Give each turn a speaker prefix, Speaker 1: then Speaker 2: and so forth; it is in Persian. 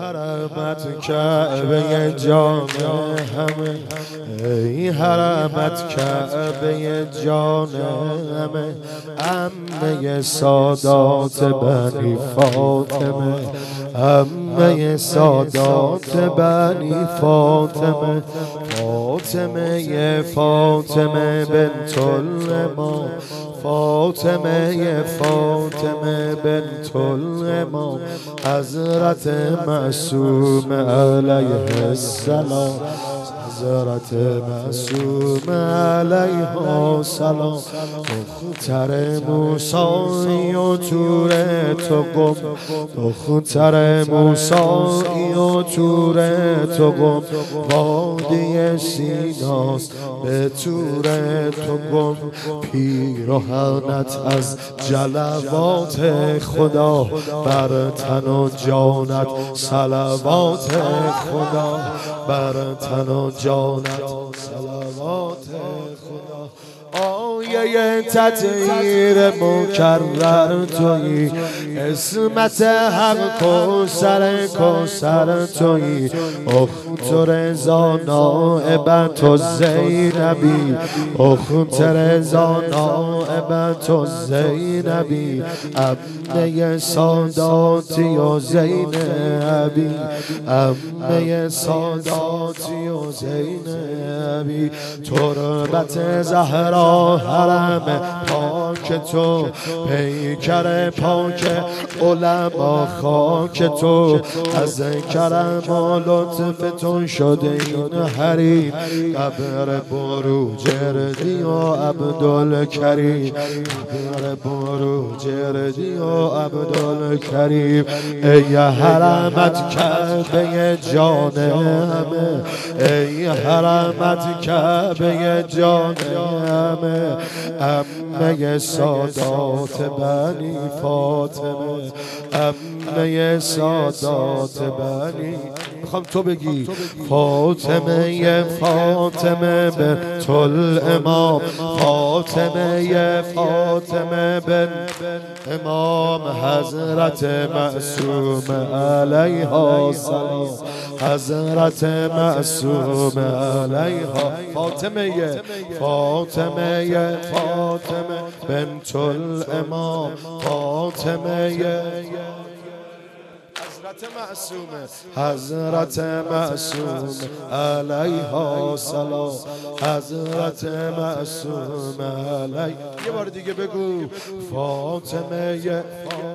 Speaker 1: حرمت کعبه جان همه، ای حرمت کعبه جان همه، عمه سادات بنی فاطمه، عمه سادات بنی فاطمه، فاطمه فاطمه بنت الامام، فاطمه فاطمه بنت الامام، حضرت معصوم علیه السلام، حضرت معصوم علیه السلام، دختر موسی و تور تو گم، دختر موسی و تور تو گم، وادی سیناست به تور تو گم، پیراهنت از جلوات خدا، بر تن و جانت صلوات خدا، بر تن و جانت صلوات خدا. آیه تطهیر مکرر تویی، اسمت حق کوثر تویی، اخت رضا نائبت الزینبی، اخت رضا نائبت الزینبی، عمه ساداتی و زینبی، عمه ساداتی و زینبی، تربت زهرا حرم پاک تو، پیکر پاک علما خاک تو، از کرم و لطف تو شده این حریم، قبر بروجردی و عبدالکریم، قبر بروجردی و عبدالکریم، ای حرمت کعبه جان همه، ای حرمت کعبه جان همه، عمه سادات بنی فاطمه، عمه سادات بنی. میخوام تو بگی فاطمه فاطمه بنت الامام، فاطمه فاطمه بنت امام، حضرت معصوم علیه السلام، حضرت معصوم علیه، فاطمه فاطمه فاطمه بنت الامام، فاطمه حضرت معصومه، حضرت معصوم علیه السلام، حضرت معصوم علیه. یه بار دیگه بگو فاطمه